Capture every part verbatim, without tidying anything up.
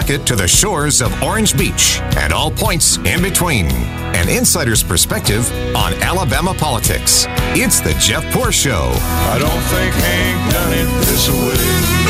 Pawtucket to the shores of Orange Beach and all points in between. An insider's perspective on Alabama politics. It's the Jeff Poor Show. I don't think Hank done it this way.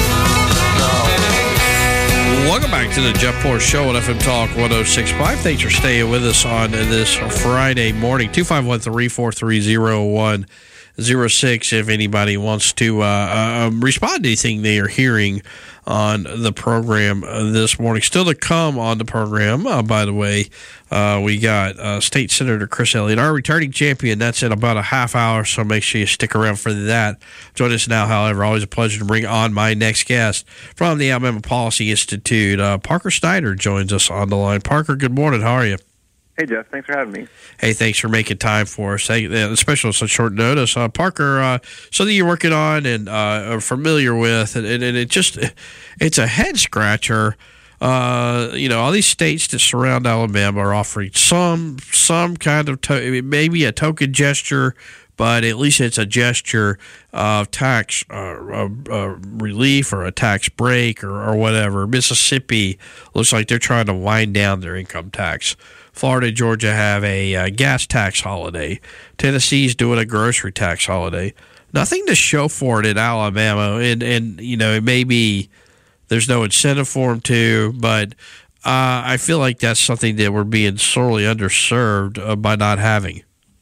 Welcome back to the Jeff Poor Show on F M Talk one oh six point five. Thanks for staying with us on this Friday morning. two five one, three four three, zero one zero six if anybody wants to uh, uh, respond to anything they are hearing on the program uh, this morning. Still to come on the program, uh, by the way, uh, we got uh, State Senator Chris Elliott, our returning champion. That's in about a half hour, so make sure you stick around for that. Join us now, however. Always a pleasure to bring on my next guest from the Alabama Policy Institute. Uh, Parker Snyder joins us on the line. Parker, good morning. How are you? Hey, Jeff. Thanks for having me. Hey, thanks for making time for us, especially on such short notice. Uh, Parker, uh, something you're working on and uh, are familiar with, and, and it just, it's a head-scratcher. Uh, you know, all these states that surround Alabama are offering some some kind of, to- maybe a token gesture, but at least it's a gesture of tax uh, uh, uh, relief or a tax break or, or whatever. Mississippi looks like they're trying to wind down their income tax. Florida and Georgia have a uh, gas tax holiday. Tennessee's doing a grocery tax holiday. Nothing to show for it in Alabama, and, and you know, it may be there's no incentive for them to, but uh, I feel like that's something that we're being sorely underserved uh, by not having.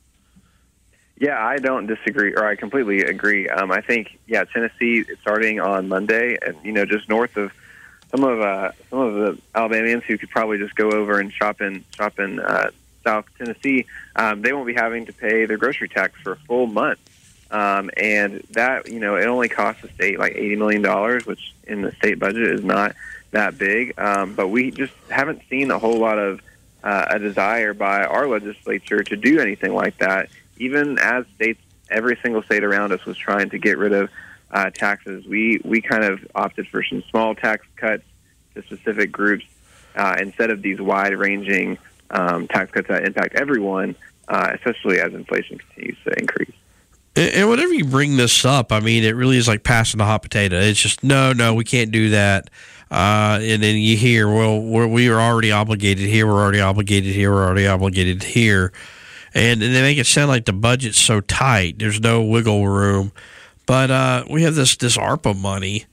Yeah, I don't disagree, or I completely agree. Um, I think, yeah, Tennessee is starting on Monday, and, you know, just north of some of uh, some of the Alabamians who could probably just go over and shop in shop in uh, South Tennessee, um, they won't be having to pay their grocery tax for a full month, um, and that, you know, it only costs the state like eighty million dollars, which in the state budget is not that big. Um, but we just haven't seen a whole lot of uh, a desire by our legislature to do anything like that, even as states, every single state around us was trying to get rid of Uh, taxes. We we kind of opted for some small tax cuts to specific groups uh, instead of these wide-ranging um, tax cuts that impact everyone, uh, especially as inflation continues to increase. And, and whenever you bring this up, I mean, it really is like passing the hot potato. It's just, no, no, we can't do that. Uh, and then you hear, well, we're, we are already obligated here, we're already obligated here, we're already obligated here. And, and they make it sound like the budget's so tight, there's no wiggle room. But uh, we have this, this ARPA money,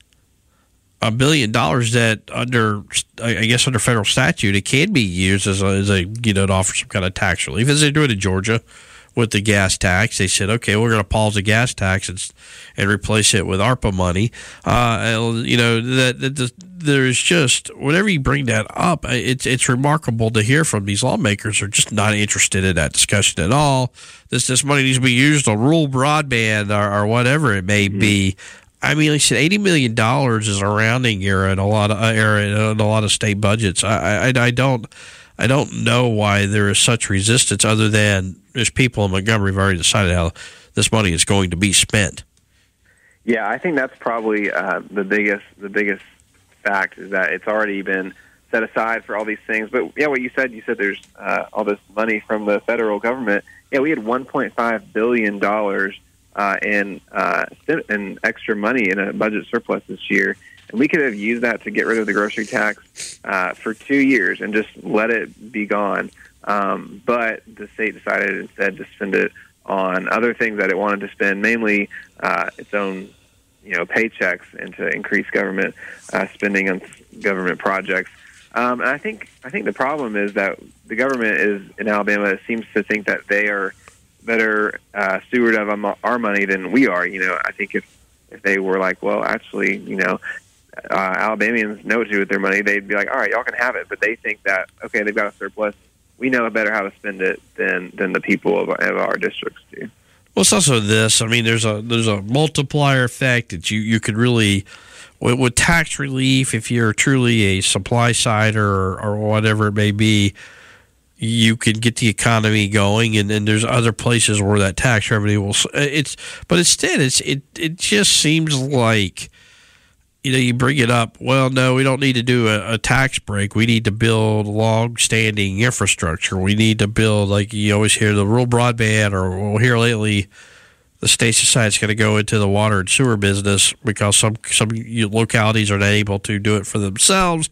a billion dollars that under, I guess under federal statute, it can be used as a, as a, you know, to offer some kind of tax relief, as they do it in Georgia with the gas tax. They said, okay, we're going to pause the gas tax and, and replace it with ARPA money. Uh, you know, that, that the, there's just, whenever you bring that up, it's it's remarkable to hear from these lawmakers are just not interested in that discussion at all. This this money needs to be used on rural broadband or, or whatever it may mm-hmm. be. I mean, like I said, eighty million dollars is a rounding error in a lot of uh, error in a lot of state budgets. I, I I don't I don't know why there is such resistance, other than there's people in Montgomery have already decided how this money is going to be spent. Yeah, I think that's probably uh, the biggest the biggest. fact is that it's already been set aside for all these things. But yeah, what you said, you said there's uh, all this money from the federal government. Yeah, we had one point five billion dollars uh, in uh, in extra money in a budget surplus this year, and we could have used that to get rid of the grocery tax uh, for two years and just let it be gone. Um, but the state decided instead to spend it on other things that it wanted to spend, mainly uh, its own you know, paychecks, and to increase government uh, spending on government projects. Um, and I think I think the problem is that the government is in Alabama seems to think that they are better uh, steward of our money than we are. You know, I think if if they were like, well, actually, you know, uh, Alabamians know what to do with their money, they'd be like, all right, y'all can have it. But they think that, okay, they've got a surplus. We know better how to spend it than than the people of, of our districts do. Well, it's also this. I mean, there's a there's a multiplier effect that you, you could really, with, with tax relief, if you're truly a supply side or, or whatever it may be, you could get the economy going, and then there's other places where that tax revenue will. It's but instead, it's it it just seems like, you know, you bring it up. Well, no, we don't need to do a, a tax break. We need to build long-standing infrastructure. We need to build, like you always hear, the rural broadband, or we'll hear lately, the state decides it's going to go into the water and sewer business because some some localities are not able to do it for themselves.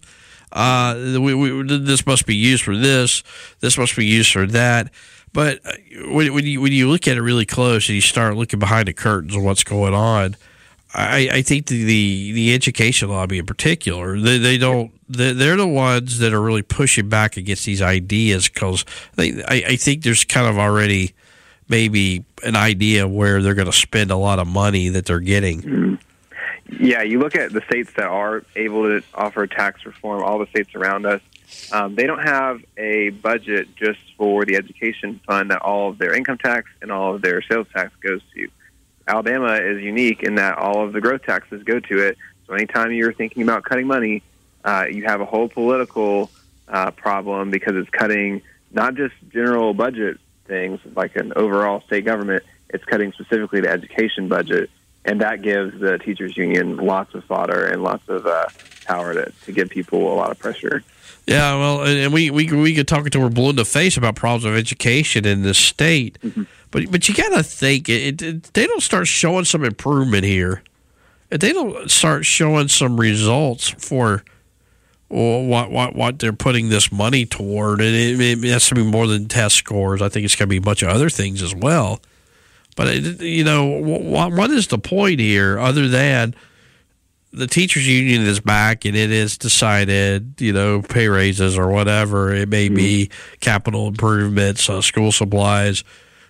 Uh, we, we, this must be used for this. This must be used for that. But when, when you when you look at it really close and you start looking behind the curtains of what's going on, I, I think the, the, the education lobby in particular, they, they don't they, they're the ones that are really pushing back against these ideas because I, I think there's kind of already maybe an idea where they're going to spend a lot of money that they're getting. Mm-hmm. Yeah, you look at the states that are able to offer tax reform, all the states around us, um, they don't have a budget just for the education fund that all of their income tax and all of their sales tax goes to. Alabama is unique in that all of the growth taxes go to it. So anytime you're thinking about cutting money, uh, you have a whole political uh, problem because it's cutting not just general budget things like an overall state government, it's cutting specifically the education budget. And that gives the teachers union lots of fodder and lots of uh, power to, to give people a lot of pressure. Yeah, well, and we we we could talk until we're blue in the face about problems of education in this state, mm-hmm. but but you got to think it, it, they don't start showing some improvement here, if they don't start showing some results for well, what what what they're putting this money toward, and it, it has to be more than test scores. I think it's going to be a bunch of other things as well. But, it, you know, what, what is the point here other than the teachers union is back and it is decided, you know, pay raises or whatever. It may be capital improvements, uh, school supplies.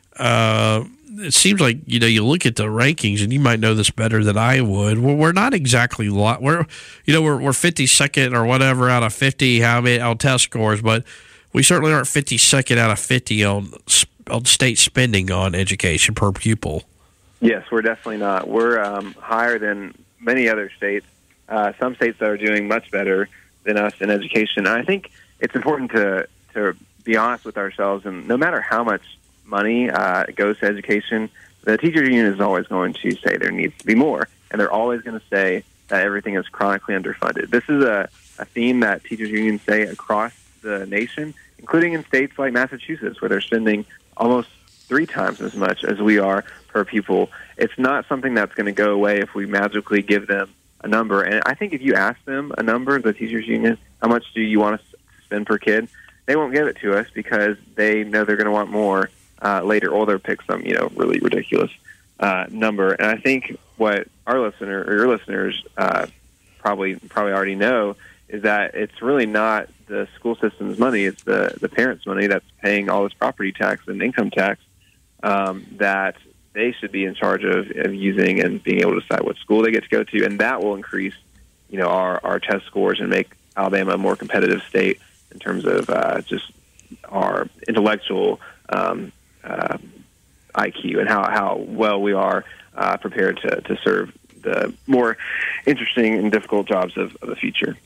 Uh, it seems like, you know, you look at the rankings and you might know this better than I would. Well, we're not exactly, we're, you know, we're, we're fifty-second or whatever out of fifty how many on test scores, but we certainly aren't fifty-second out of fifty on on state spending on education per pupil. Yes, we're definitely not. We're um, higher than many other states. Uh, some states that are doing much better than us in education. And I think it's important to to be honest with ourselves. And no matter how much money uh, goes to education, the teachers union is always going to say there needs to be more, and they're always going to say that everything is chronically underfunded. This is a, a theme that teachers unions say across the nation, including in states like Massachusetts, where they're spending almost three times as much as we are per pupil. It's not something that's going to go away if we magically give them a number. And I think if you ask them a number, the teachers union, how much do you want to spend per kid, they won't give it to us because they know they're going to want more uh, later, or they'll pick some, you know, really ridiculous uh, number. And I think what our listener or your listeners uh, probably probably already know is that it's really not the school system's money, it's the, the parents' money that's paying all this property tax and income tax um, that they should be in charge of, of using and being able to decide what school they get to go to, and that will increase, you know, our, our test scores and make Alabama a more competitive state in terms of uh, just our intellectual um, uh, I Q and how, how well we are uh, prepared to, to serve the more interesting and difficult jobs of, of the future.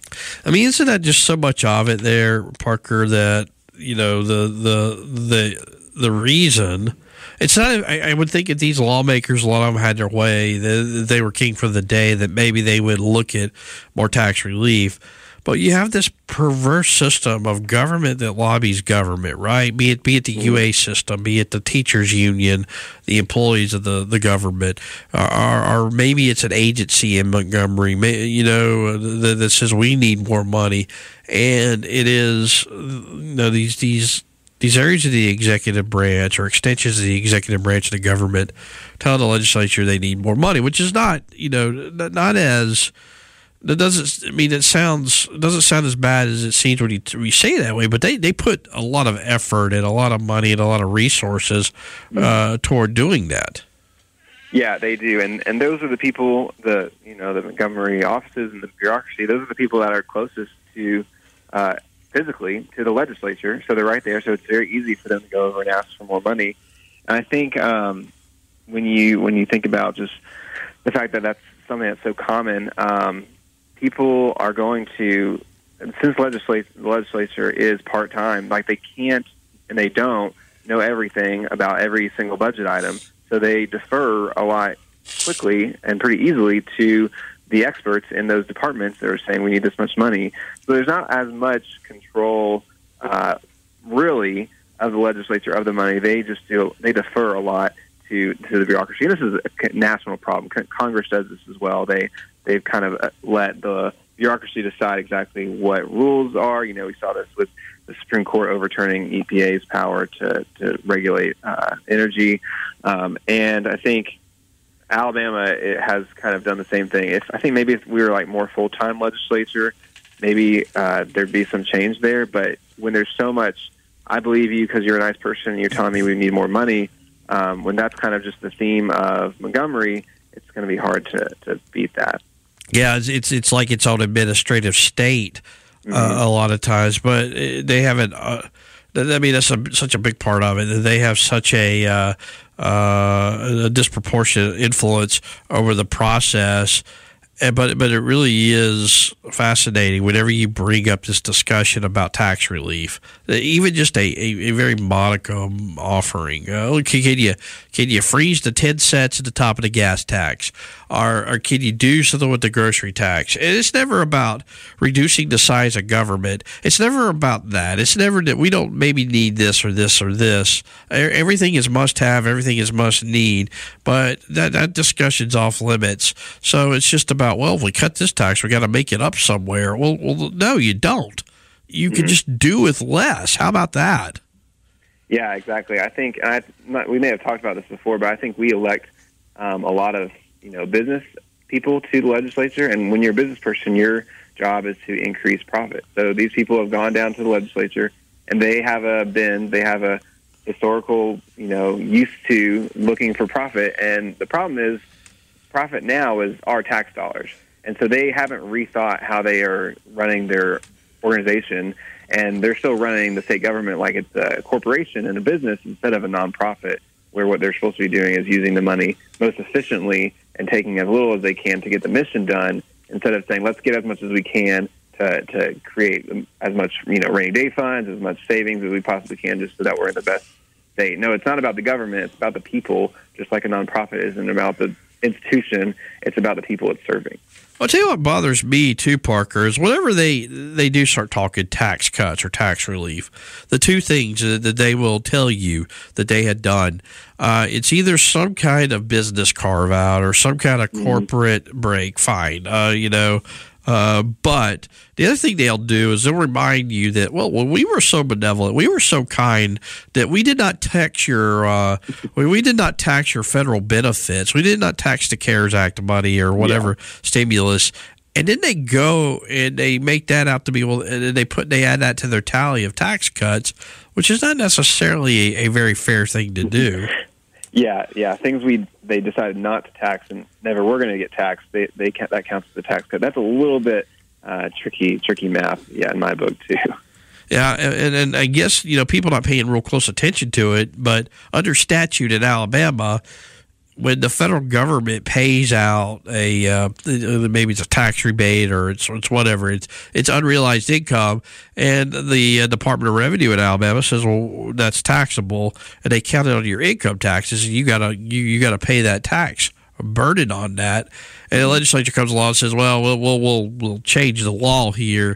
I mean, isn't that just so much of it there, Parker, that, you know, the the the the reason it's not, I, I would think if these lawmakers, a lot of them had their way, they, they were king for the day, that maybe they would look at more tax relief. But you have this perverse system of government that lobbies government, right? Be it be it the U A system, be it the teachers union, the employees of the, the government, or, or maybe it's an agency in Montgomery, you know, that, that says we need more money. And it is, you know, these these these areas of the executive branch or extensions of the executive branch of the government telling the legislature they need more money, which is not, you know, not as... That doesn't. I mean, it sounds it doesn't sound as bad as it seems when you, when you say it that way. But they, they put a lot of effort and a lot of money and a lot of resources uh, toward doing that. Yeah, they do, and and those are the people, the you know the Montgomery offices and the bureaucracy. Those are the people that are closest to uh, physically to the legislature. So they're right there. So it's very easy for them to go over and ask for more money. And I think um, when you when you think about just the fact that that's something that's so common. Um, People are going to, since legislate, the legislature is part-time, like they can't and they don't know everything about every single budget item, so they defer a lot quickly and pretty easily to the experts in those departments that are saying we need this much money. So there's not as much control, uh, really, of the legislature of the money. They just do, they defer a lot to, to the bureaucracy. And this is a national problem. Congress does this as well. They They've kind of let the bureaucracy decide exactly what rules are. You know, we saw this with the Supreme Court overturning E P A's power to, to regulate uh, energy. Um, and I think Alabama it has kind of done the same thing. If I think maybe if we were like more full-time legislature, maybe uh, there'd be some change there. But when there's so much, I believe you because you're a nice person and you're telling me we need more money, um, when that's kind of just the theme of Montgomery, it's going to be hard to, to beat that. Yeah, it's, it's it's like it's on administrative state uh, mm-hmm. a lot of times, but they haven't. Uh, I mean, that's a, such a big part of it. They have such a, uh, uh, a disproportionate influence over the process. But but it really is fascinating whenever you bring up this discussion about tax relief, even just a, a, a very modicum offering. Uh, can, can you can you freeze the ten cents at the top of the gas tax, or, or can you do something with the grocery tax? And it's never about reducing the size of government. It's never about that. It's never that we don't maybe need this or this or this. Everything is must have. Everything is must need. But that that discussion's off limits. So it's just about, well, if we cut this tax, we got to make it up somewhere. Well, well, no, you don't. You mm-hmm. can just do with less. How about that? Yeah, exactly. I think and I, not, we may have talked about this before, but I think we elect um, a lot of you know business people to the legislature, and when you're a business person, your job is to increase profit. So these people have gone down to the legislature, and they have a been they have a historical you know used to looking for profit, and the problem is, profit now is our tax dollars. And so they haven't rethought how they are running their organization, and they're still running the state government like it's a corporation and a business instead of a nonprofit, where what they're supposed to be doing is using the money most efficiently and taking as little as they can to get the mission done, instead of saying, let's get as much as we can to, to create as much you know rainy day funds, as much savings as we possibly can, just so that we're in the best state. No, it's not about the government. It's about the people, just like a nonprofit isn't about the institution. It's about the people it's serving. I'll tell you what bothers me too, Parker, is whenever they, they do start talking tax cuts or tax relief, the two things that they will tell you that they had done, uh, it's either some kind of business carve out or some kind of corporate mm-hmm. break. Fine, uh, you know. Uh, but the other thing they'll do is they'll remind you that, well, when we were so benevolent, we were so kind that we did not tax your, uh, we did not tax your federal benefits. We did not tax the CARES Act money or whatever yeah. stimulus. And then they go and they make that out to be, well, and they put, they add that to their tally of tax cuts, which is not necessarily a, a very fair thing to do. Yeah, yeah. Things we they decided not to tax and never were going to get taxed. They they that counts as a tax cut. That's a little bit uh, tricky, tricky math. Yeah, in my book too. Yeah, and and I guess you know people not paying real close attention to it, but under statute in Alabama, when the federal government pays out a uh, maybe it's a tax rebate or it's it's whatever, it's it's unrealized income, and the uh, Department of Revenue in Alabama says, well, that's taxable, and they count it on your income taxes, and you gotta you, you gotta pay that tax burden on that, and the legislature comes along and says, well, we'll we'll we'll, we'll change the law here,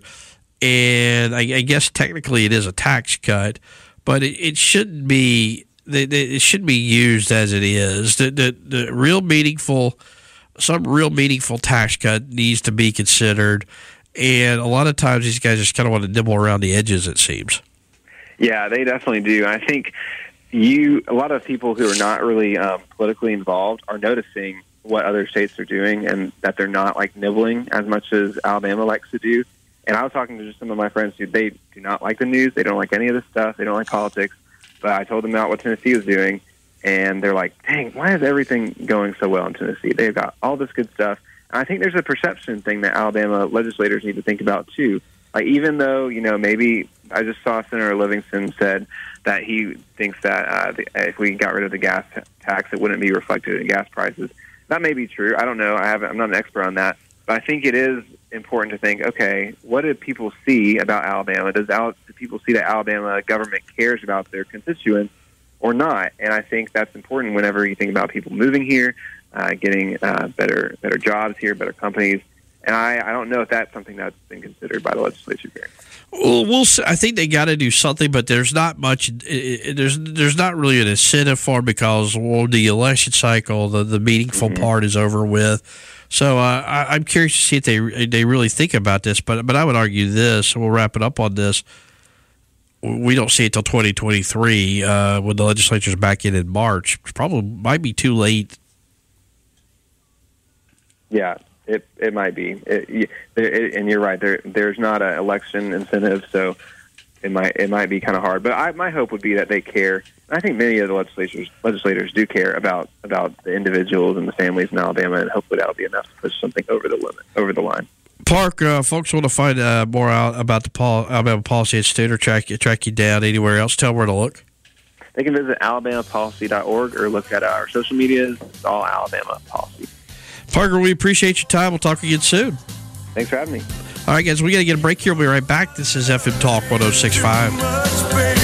and I, I guess technically it is a tax cut, but it, it shouldn't be. They, they, it shouldn't be used as it is. The, the, the real meaningful, some real meaningful tax cut needs to be considered, and a lot of times these guys just kind of want to nibble around the edges, it seems. Yeah, they definitely do. I think you, a lot of people who are not really um, politically involved are noticing what other states are doing, and that they're not like nibbling as much as Alabama likes to do. And I was talking to just some of my friends who they do not like the news. They don't like any of this stuff. They don't like politics. But I told them about what Tennessee was doing, and they're like, dang, why is everything going so well in Tennessee? They've got all this good stuff. And I think there's a perception thing that Alabama legislators need to think about, too. Like, even though, you know, maybe I just saw Senator Livingston said that he thinks that uh, the, if we got rid of the gas t- tax, it wouldn't be reflected in gas prices. That may be true. I don't know. I haven't, I'm not an expert on that. But I think it is important to think, okay, what do people see about Alabama? Does Al- do people see that Alabama government cares about their constituents or not? And I think that's important whenever you think about people moving here, uh, getting uh, better better jobs here, better companies. And I, I don't know if that's something that's been considered by the legislature here. Well, we'll see. I think they got to do something, but there's not much. There's there's not really an incentive for it because well, the election cycle, the, the meaningful mm-hmm. part is over with. So uh, I, I'm curious to see if they they really think about this. But but I would argue this. We'll wrap it up on this. We don't see it till twenty twenty-three uh, when the legislature's back in in March. Probably might be too late. Yeah, it it might be. It, it, and you're right. There there's not an election incentive, so it might it might be kind of hard. But I, my hope would be that they care. I think many of the legislators legislators do care about about the individuals and the families in Alabama, and hopefully that'll be enough to push something over the limit, over the line. Park, uh, folks want to find uh, more out about the Pol- Alabama Policy Institute or track, track you down anywhere else. Tell them where to look. They can visit alabama policy dot org or look at our social medias. It's all Alabama Policy. Parker, we appreciate your time. We'll talk again soon. Thanks for having me. All right, guys, we got to get a break here. We'll be right back. This is F M Talk one oh six point five.